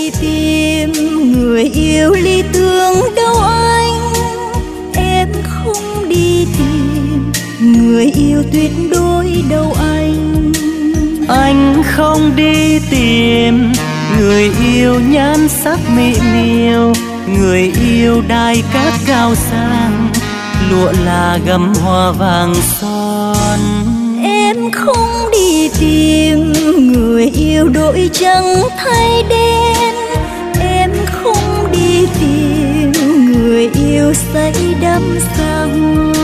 đi tìm người yêu lý tưởng đâu anh. Em không đi tìm người yêu tuyệt đối đâu anh. Anh không đi tìm người yêu nhan sắc mỹ miều, người yêu đai cát cao sang, lụa là gấm hoa vàng son. Em không đi tìm người yêu đổi trắng thay đen. Em không đi tìm người yêu say đắm xa hoa.